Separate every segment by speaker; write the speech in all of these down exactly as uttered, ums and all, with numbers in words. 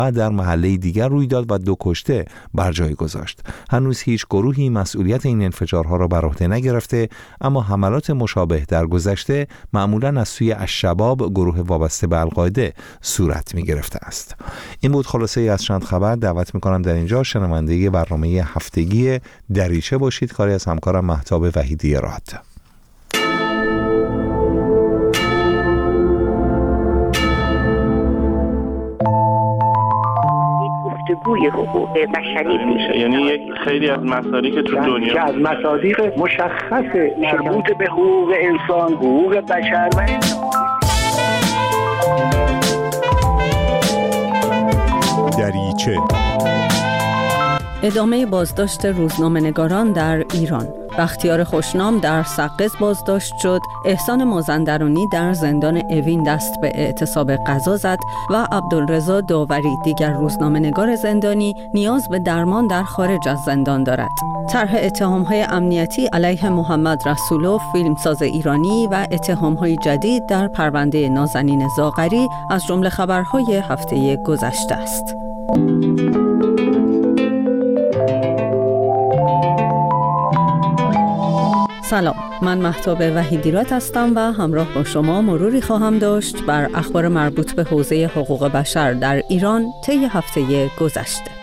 Speaker 1: و در محله دیگر روی داد و دو کشته بر جای گذاشت. هنوز هیچ گروهی مسئولیت این انفجارها را بر عهده نگرفته، اما حملات مشابه در گذشته معمولاً از سوی الشباب، گروه وابسته به القاعده، صورت می گرفته است. این بود خلاصه ای از چند خبر. دعوت می کنم در اینجا شنونده برنامه هفتگی دریچه باشید، کاری از همکارم مهتاب وحیدی راد.
Speaker 2: گفتگوی حقوق بشری میشه،
Speaker 3: یعنی یک خیلی از مصادیق که تو دنیا
Speaker 4: که از مصادیق مشخص مربوط به حقوق انسان، حقوق بشر و
Speaker 5: دریچه.
Speaker 6: ادامه بازداشت روزنامه‌نگاران در ایران. بختیار خوشنام در سقز بازداشت شد، احسان مازندرانی در زندان اوین دست به اعتصاب قضا زد و عبدالرضا داوری، دیگر روزنامه‌نگار زندانی، نیاز به درمان در خارج از زندان دارد. طرح اتهام‌های امنیتی علیه محمد رسولوف، فیلمساز ایرانی، و اتهام‌های جدید در پرونده نازنین زاغری از جمله خبرهای هفته گذشته است. سلام، من مهتاب وحیدیرات هستم و همراه با شما مروری خواهم داشت بر اخبار مربوط به حوزه حقوق بشر در ایران طی هفته گذشته.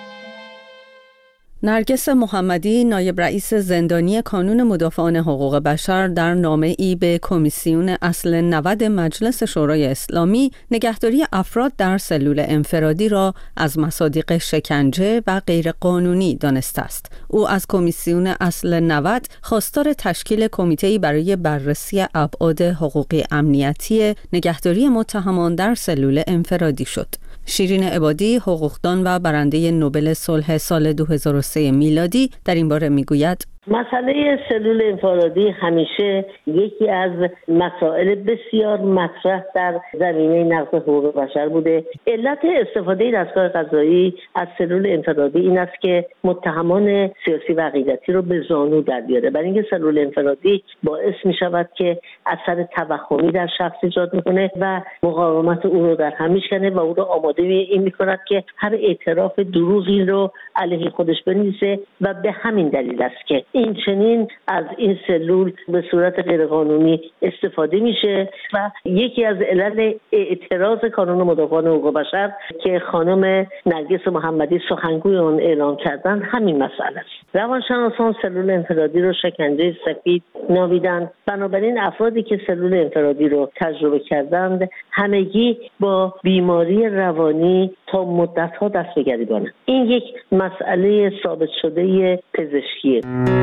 Speaker 6: نرگس محمدی، نایب رئیس زندانی کانون مدافعان حقوق بشر، در نامه‌ای به کمیسیون اصل نود مجلس شورای اسلامی نگهداری افراد در سلول انفرادی را از مصادیق شکنجه و غیرقانونی دانسته است. او از کمیسیون اصل نود خواستار تشکیل کمیته‌ای برای بررسی ابعاد حقوقی امنیتی نگهداری متهمان در سلول انفرادی شد. شیرین عبادی، حقوقدان و برنده نوبل صلح سال دو هزار و سه میلادی، در این باره میگوید:
Speaker 2: مسئله سلول انفرادی همیشه یکی از مسائل بسیار مطرح در زمینه نقض حقوق بشر بوده. علت استفاده دستگاه قضایی از سلول انفرادی این است که متهمان سیاسی و عقیدتی رو به زانو در بیاره، برای اینکه سلول انفرادی باعث می شود که اثر توهمی در شخص ایجاد میکنه و مقاومت او رو در هم میشکنه و او رو آماده این میکند که هر اعتراف دروغی رو علیه خودش بنویسه و به همین دلیل است که این چنین از این سلول به صورت غیرقانونی استفاده میشه و یکی از علل اعتراض کانون مدافعان حقوق بشر که خانم نرگس محمدی سخنگوی آن اعلام کردن همین مسئله است. روانشناسان سلول انفرادی رو شکنجه سفید نامیدند. بنابراین افرادی که سلول انفرادی رو تجربه کردند همگی با بیماری روانی تا مدت‌ها دست به گریبانند. این یک مسئله ثابت شده پزشکیه.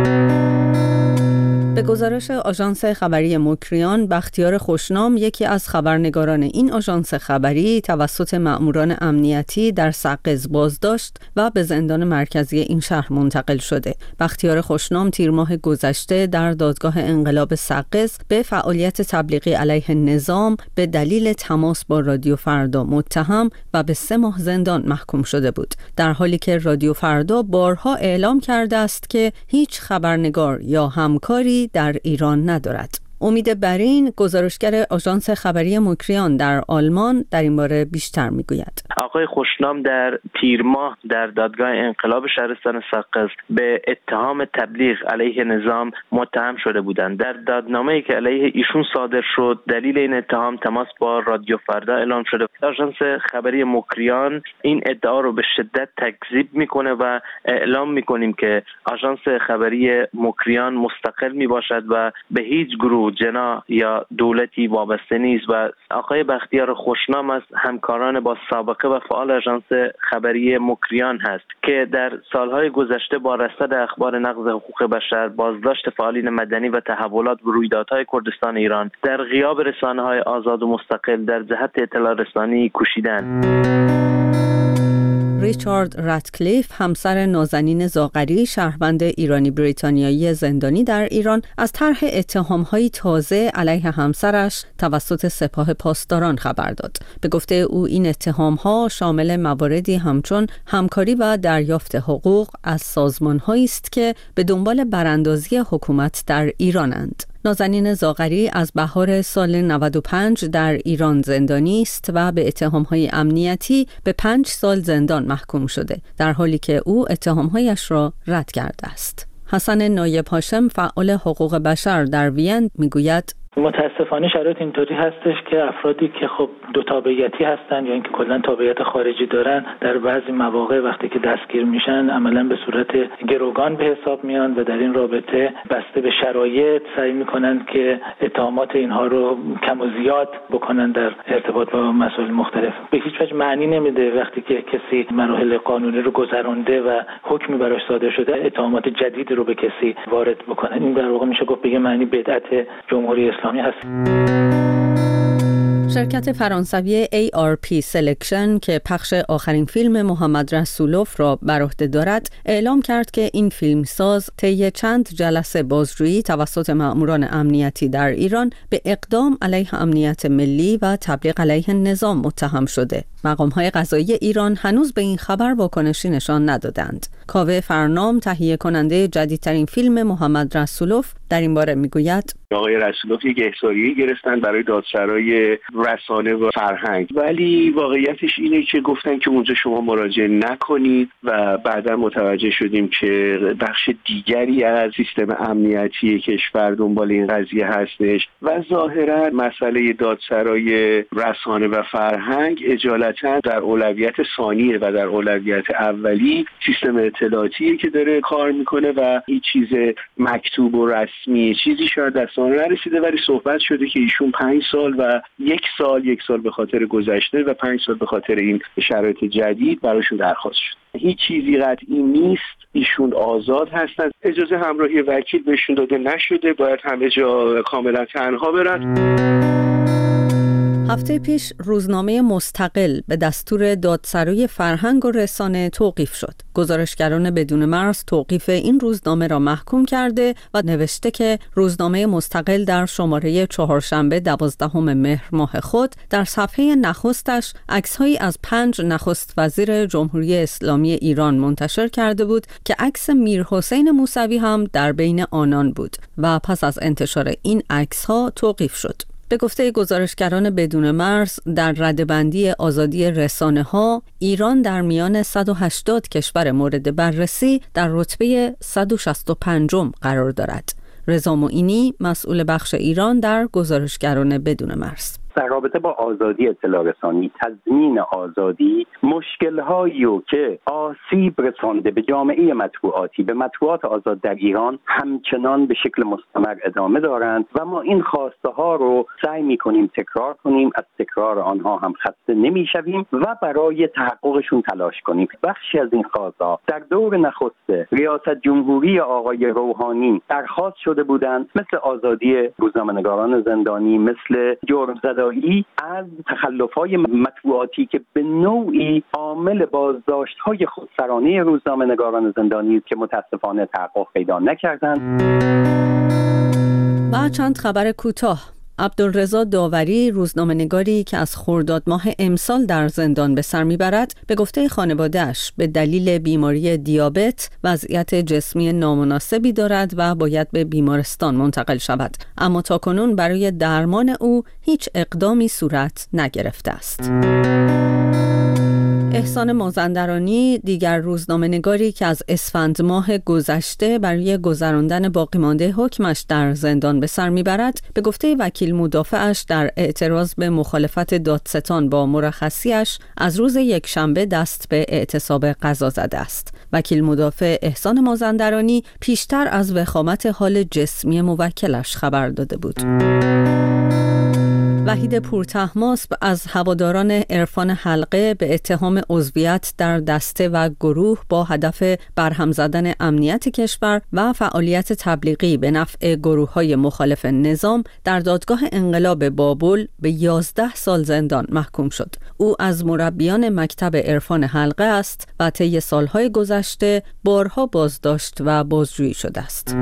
Speaker 6: به گزارش آژانس خبری مکریان، بختیار خوشنام، یکی از خبرنگاران این آژانس خبری، توسط مأموران امنیتی در سقز بازداشت و به زندان مرکزی این شهر منتقل شده. بختیار خوشنام تیر ماه گذشته در دادگاه انقلاب سقز به فعالیت تبلیغی علیه نظام به دلیل تماس با رادیو فردا متهم و به سه ماه زندان محکوم شده بود، در حالی که رادیو فردا بارها اعلام کرده است که هیچ خبرنگار یا همکاری در ایران ندارد. امید برین، گزارشگر آژانس خبری مکریان در آلمان، در این باره بیشتر میگوید.
Speaker 3: آقای خوشنام در تیر ماه در دادگاه انقلاب شهرستان سقز به اتهام تبلیغ علیه نظام متهم شده بودند. در دادنامه‌ای که علیه ایشون صادر شد، دلیل این اتهام تماس با رادیو فردا اعلام شده. آژانس خبری مکریان این ادعا رو به شدت تکذیب میکنه و اعلام میکنیم که آژانس خبری مکریان مستقل میباشد و به هیچ گروه، جناح یا دولتی وابسته نیست و آقای بختیار خوشنام از همکاران با سابقه و فعال آژانس خبری مکریان هست که در سالهای گذشته با رصد اخبار نقض حقوق بشر، بازداشت فعالین مدنی و تحولات و رویدادهای کردستان ایران در غیاب رسانه‌های آزاد و مستقل در جهت اطلاع رسانی کوشیدند.
Speaker 6: ریچارد راتکلیف، همسر نازنین زاغری، شهروند ایرانی بریتانیایی زندانی در ایران، از طرح اتهام‌های تازه علیه همسرش توسط سپاه پاسداران خبر داد. به گفته او این اتهام‌ها شامل مواردی همچون همکاری و دریافت حقوق از سازمان‌هایی است که به دنبال براندازی حکومت در ایرانند. نازنین زاغری از بهار سال نود و پنج در ایران زندانی است و به اتهام‌های امنیتی به پنج سال زندان محکوم شده، در حالی که او اتهام‌هایش را رد کرده است. حسن نایب هاشم، فعال حقوق بشر در وین، میگوید
Speaker 7: متاسفانه شرایط اینطوری هستش که افرادی که خب دو تابعیتی هستن یا اینکه کلا تابعیت خارجی دارن در بعضی مواقع وقتی که دستگیر میشن عملا به صورت گروگان به حساب میان و در این رابطه بسته به شرایط سعی میکنن که اتهامات اینها رو کم و زیاد بکنن در ارتباط با مسائل مختلف. به هیچ وجه معنی نمیده وقتی که کسی مراحل قانونی رو گذرانده و حکمی براش صادر شده اتهامات جدید رو به کسی وارد بکنه. این در واقع میشه گفت به معنی بدعت جمهوری اسلامی هست.
Speaker 6: شرکت فرانسوی ای آر پی Selection که پخش آخرین فیلم محمد رسولوف را بر عهده دارد، اعلام کرد که این فیلمساز طی چند جلسه بازجویی توسط مأموران امنیتی در ایران به اقدام علیه امنیت ملی و تبلیغ علیه نظام متهم شده. مقام‌های قضایی ایران هنوز به این خبر واکنشی نشان ندادند. کاوه فرنام، تهیه کننده جدیدترین فیلم محمد رسولوف، در این باره میگوید
Speaker 4: آقای رسولوف یک احضاریه گرفتن برای دادسرای رسانه و فرهنگ، ولی واقعیتش اینه که گفتن که اونجا شما مراجعه نکنید و بعدا متوجه شدیم که بخش دیگری از سیستم امنیتی کشور دنبال این قضیه هستش و ظاهرا مسئله دادسرای رسانه و فرهنگ اجالتا در اولویت ثانیه و در اولویت اولی سیستم اطلاعاتیه که داره کار میکنه و هیچ چیز مکتوب و رسمی چیزی شاید دست نرسیده، ولی صحبت شده که ایشون پنج سال و یک سال یک سال به خاطر گذشته و پنج سال به خاطر این شرایط جدید براشون درخواست شد. هیچ چیزی قطعی نیست، ایشون آزاد هستند، اجازه همراهی وکیل بهشون داده نشده، باید همه جا کاملا تنها برن.
Speaker 6: هفته پیش روزنامه مستقل به دستور دادسرای فرهنگ و رسانه توقیف شد. گزارشگران بدون مرز توقیف این روزنامه را محکوم کرده و نوشته که روزنامه مستقل در شماره چهارشنبه دوازدهم مهر ماه خود در صفحه نخستش عکس‌هایی از پنج نخست وزیر جمهوری اسلامی ایران منتشر کرده بود که عکس میرحسین موسوی هم در بین آنان بود و پس از انتشار این عکس‌ها توقیف شد. به گفته گزارشگران بدون مرز، در ردبندی آزادی رسانه‌ها ایران در میان صد و هشتاد کشور مورد بررسی در رتبه صد و شصت و پنجم قرار دارد. رضا معینی، مسئول بخش ایران در گزارشگران بدون مرز:
Speaker 8: در رابطه با آزادی اطلاع رسانی، تضمین آزادی، مشکل‌هایی که آسیب رسانده به جامعه مطبوعاتی، به مطبوعات آزاد در ایران همچنان به شکل مستمر ادامه دارند و ما این خواسته ها رو سعی می‌کنیم تکرار کنیم، از تکرار آنها هم خسته نمی‌شویم و برای تحققشون تلاش کنیم. بخشی از این خواسته ها در دور نخست ریاست جمهوری آقای روحانی درخواست شده بودند، مثل آزادی روزنامه‌نگاران زندانی، مثل جرم زده از تخلف‌های مطبوعاتی که به نوعی عامل بازداشت‌های خودسرانه روزنامه‌نگاران زندانی که متاسفانه تحقق پیدا نکردند.
Speaker 6: و چند خبر کوتاه. عبدالرضا داوری، روزنامه‌نگاری که از خرداد ماه امسال در زندان به سر میبرد، به گفته خانواده‌اش به دلیل بیماری دیابت وضعیت جسمی نامناسبی دارد و باید به بیمارستان منتقل شود، اما تاکنون برای درمان او هیچ اقدامی صورت نگرفته است. احسان مازندرانی، دیگر روزنامه‌نگاری که از اسفند ماه گذشته برای گذراندن باقی مانده حکمش در زندان به سر میبرد، به گفته وکیل مدافعش در اعتراض به مخالفت دادستان با مرخصیش از روز یکشنبه دست به اعتصاب قضا زده است. وکیل مدافع احسان مازندرانی پیشتر از وخامت حال جسمی موکلش خبر داده بود. وحید پورطهماسب از هواداران عرفان حلقه به اتهام عضویت در دسته و گروه با هدف برهم زدن امنیت کشور و فعالیت تبلیغی به نفع گروه‌های مخالف نظام در دادگاه انقلاب بابل به یازده سال زندان محکوم شد. او از مربیان مکتب عرفان حلقه است و طی سالهای گذشته بارها بازداشت و بازجویی شده است.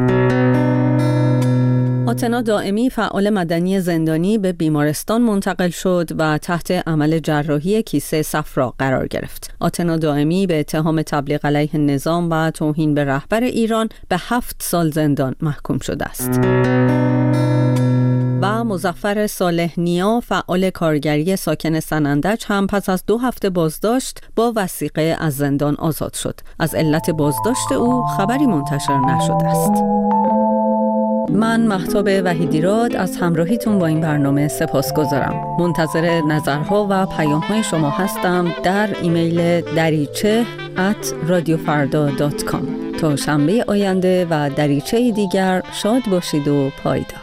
Speaker 6: آتنا دائمی، فعال مدنی زندانی، به بیمارستان منتقل شد و تحت عمل جراحی کیسه صفرا قرار گرفت. آتنا دائمی به اتهام تبلیغ علیه نظام و توهین به رهبر ایران به هفت سال زندان محکوم شده است. و مظفر صالح نیا فعال کارگری ساکن سنندج هم پس از دو هفته بازداشت با وثیقه از زندان آزاد شد. از علت بازداشت او خبری منتشر نشده است. من مهتاب وحیدیراد از همراهیتون با این برنامه سپاسگزارم. منتظر نظرها و پیام‌های شما هستم در ایمیل دریچه ات رادیو فردا دات کام. تا شنبه آینده و دریچه دیگر شاد باشید و پایدار.